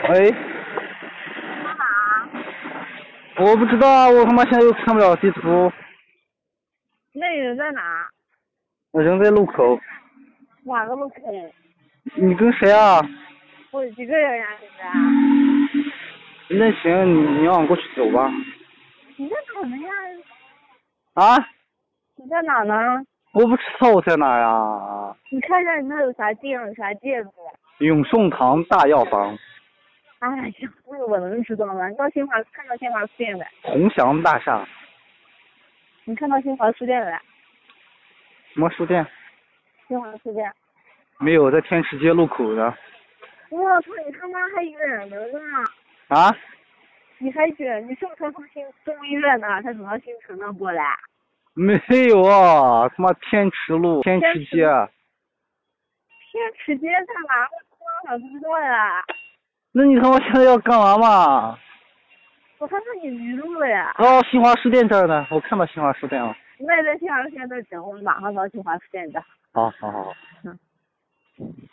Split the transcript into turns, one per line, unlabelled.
喂，
干嘛？
我不知道啊，我他妈现在又看不了地图，
那你人在哪？
我人在路口。
哪个路口？
你跟谁啊？
我一个人呀，现在。
那行，你让我过去走吧。
你在哪呢呀？
啊？
你在哪呢？
我不知道我在哪呀。
你看一下你那有啥店，有啥店铺？
永顺堂大药房。
哎呀，这个我能知道吗？你到看到新华书店没？
鸿祥大厦。
你看到新华书店没？
什么书店？
新华书店。
没有，在天池街路口的。
我操，你他妈还远着呢！
啊？
你还远？你是不是才从中医院呢？才走到新城那过来？
没有啊，他妈天池路天池街。
天池街在哪？我他妈想知道呀！
那你他妈现在要干嘛嘛？
我看到你迷路了呀！
哦，新华书店这儿呢，我看到新华书店了。
那你在新华书店那等，我马上到新华书店的。
好好好。
嗯。